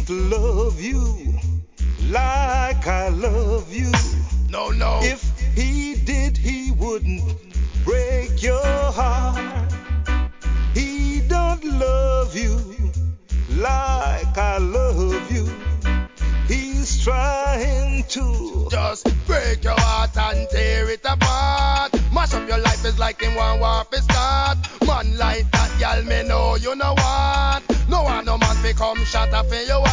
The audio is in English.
don't love you like I love you. No, no. If he did, he wouldn't break your heart. He don't love you like I love you. He's trying to just break your heart and tear it apart. Mash up your life is like in one war fi start. Man like that, y'all me know you know what. No one no man become shot up in your